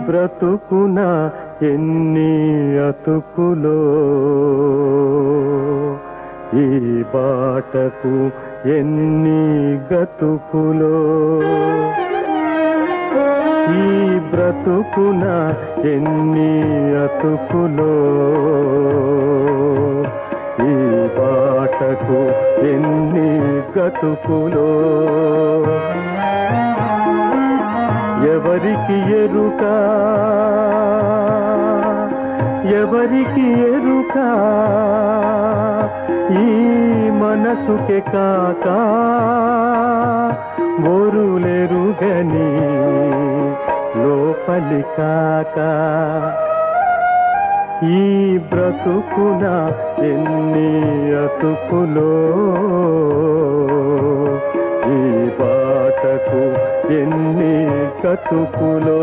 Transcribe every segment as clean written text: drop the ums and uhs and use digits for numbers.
బ్రతుకున ఎన్ని అతుకులో, ఈ బాటకు ఎన్ని గతుకులో, ఈ బ్రతుకున ఎన్ని అతుకులో, ఈ బాటకు ఎన్ని గతుకులో. ఎవరికి ఎరుక, ఎవరికి ఎరుక, ఈ మనసుకే కాక ఓరులెరుగని లోపలి కాక. ఈ బ్రతుకున ఎన్ని అతుకులో, ఈ బాటకు ఎన్ని గతుకులో.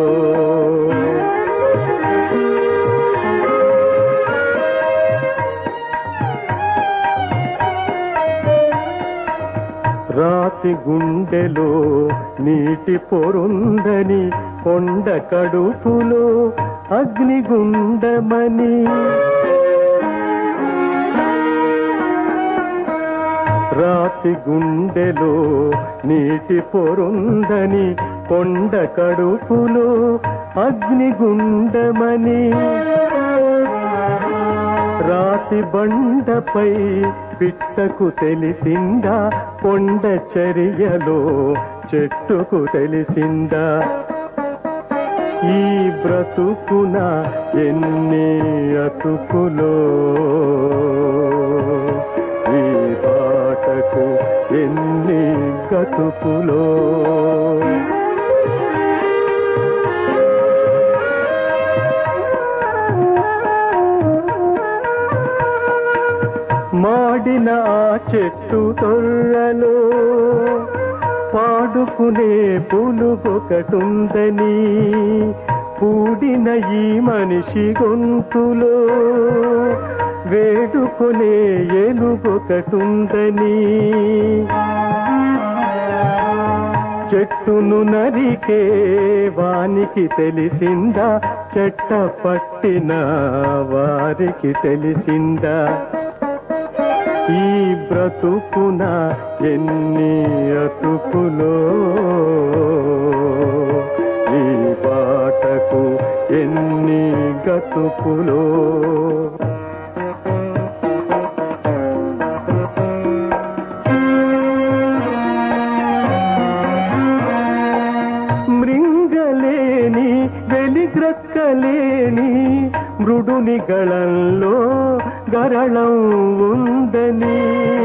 రాతి గుండెలో నీటి పొరుందని, కొండ కడుపులో అగ్నిగుండమని, రాతి గుండెలో నీటి పొరుందని, కొండ కడుపులో అగ్నిగుండమని, రాతి బండపై పిట్టకు తెలిసిందా, కొండ చర్యలో చెట్టుకు తెలిసిందా. ఈ బ్రతుకున ఎన్ని అతుకులో, ఈ బాటకు ఎన్ని గతుకులో. మాడిన ఆ చెట్టు తొర్రలో పాడుకునే పులుగొకటుందని, పూడిన ఈ మనిషి గొంతులో వేడుకునే ఏనుగొకటుందని. చెట్టును నరికే వానికి తెలిసిందా, చెట్ట పట్టిన వారికి తెలిసిందా. ఈ బ్రతుకున ఎన్ని అతుకులో, ఈ బాటకు ఎన్ని గతుకులో. మృంగలేని వెలిగ్రక్కలేని మృడుని గళంలో గరళం ఉందని,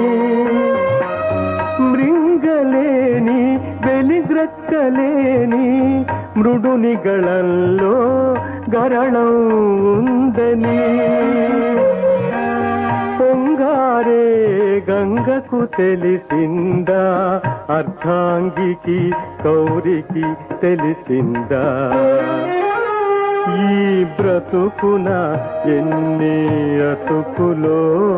మృంగలేని వెలిగ్రక్కలేని మృడుని గళంలో గరళం ఉందని. పొంగారే గంగకు తెలిసిందా, అర్ధాంగికి కౌరికి తెలిసిందా. ఈ బ్రతుకున ఎన్ని అతుకులో,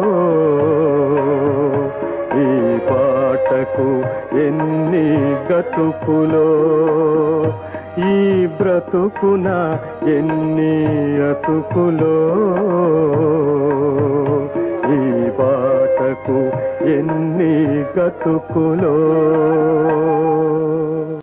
ఈ బాటకు ఎన్ని గతుకులో. ఈ బ్రతుకున ఎన్ని అతుకులో, ఈ బాటకు ఎన్ని గతుకులో.